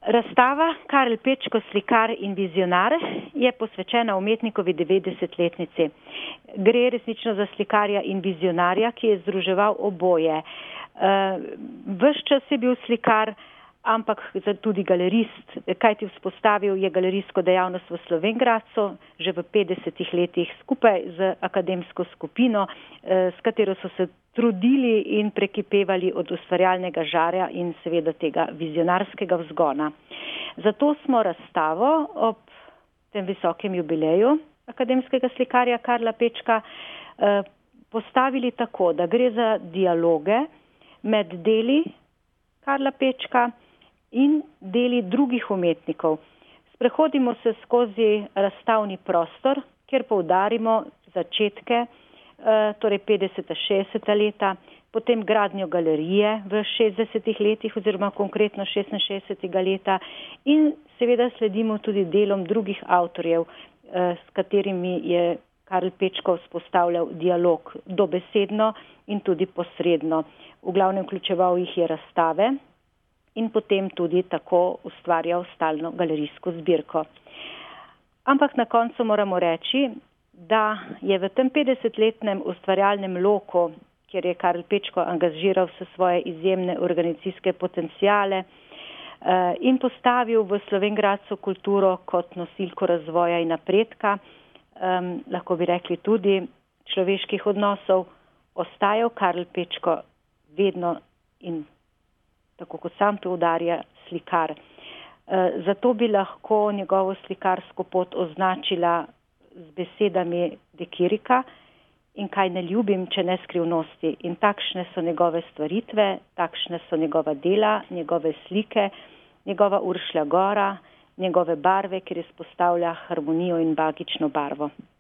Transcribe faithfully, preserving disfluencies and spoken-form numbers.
Razstava Karel Pečko, slikar in vizionar, je posvečena umetnikovi devetdesetletnici. Gre resnično za slikarja in vizionarja, ki je združeval oboje. Ves čas je bil slikar, ampak tudi galerist, kajti vzpostavil je galerijsko dejavnost v Slovenj Gradcu že v petdesetih letih skupaj z akademsko skupino, s katero so se trudili in prekipevali od ustvarjalnega žarja in seveda tega vizionarskega vzgona. Zato smo razstavo ob tem visokem jubileju akademskega slikarja Karla Pečka postavili tako, da gre za dialoge med deli Karla Pečka in deli drugih umetnikov. Sprehodimo se skozi razstavni prostor, kjer poudarimo začetke, torej petdeseta, šestdeseta leta, potem gradnjo galerije v šestdesetih letih oziroma konkretno šestinšestdesetega leta in seveda sledimo tudi delom drugih avtorjev, s katerimi je Karel Pečko vzpostavljal dialog dobesedno in tudi posredno. V glavnem vključeval jih je razstave in potem tudi tako ustvarjal stalno galerijsko zbirko. Ampak na koncu moramo reči, da je v tem petdesetletnem ustvarjalnem loku, kjer je Karel Pečko angažiral vse svoje izjemne organizacijske potencijale in postavil v Slovenj Gradcu kulturo kot nosilko razvoja in napredka, lahko bi rekli tudi človeških odnosov, ostajal Karel Pečko vedno in tako kot sam poudarja, slikar. Zato bi lahko njegovo slikarsko pot označila z besedami Dekirika in kaj ne ljubim, če ne skrivnosti. In takšne so njegove stvaritve, takšne so njegova dela, njegove slike, njegova Uršlja gora, njegove barve, kjer izpostavlja harmonijo in magično barvo.